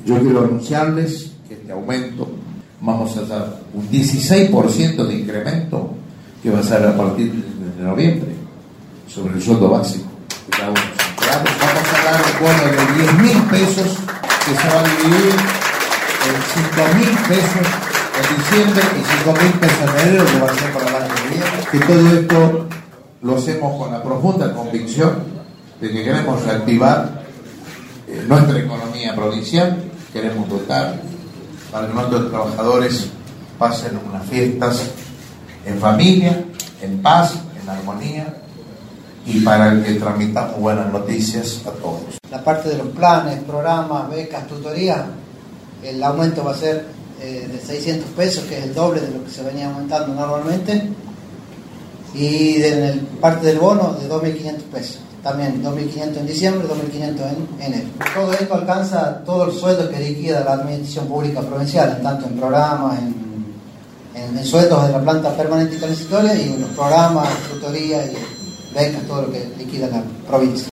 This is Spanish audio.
Yo quiero anunciarles que este aumento vamos a hacer un 16% de incremento que va a ser a partir de noviembre sobre el sueldo básico de cada uno de los empleados. Vamos a dar un bono de 10.000 pesos que se va a dividir en 5.000 pesos en diciembre y 5.000 pesos en enero, que va a ser para el año que viene. Que todo esto lo hacemos con la profunda convicción de que queremos reactivar nuestra economía provincial, queremos dotar para que nuestros trabajadores pasen unas fiestas en familia, en paz, en armonía, y para que transmitamos buenas noticias a todos. La parte de los planes, programas, becas, tutorías, el aumento va a ser de 600 pesos, que es el doble de lo que se venía aumentando normalmente, y de la parte del bono de 2.500 pesos. También 2.500 en diciembre, 2.500 en enero. Todo esto alcanza todo el sueldo que liquida la administración pública provincial, tanto en programas, en sueldos de la planta permanente y transitoria, y en los programas, tutorías y becas, todo lo que liquida la provincia.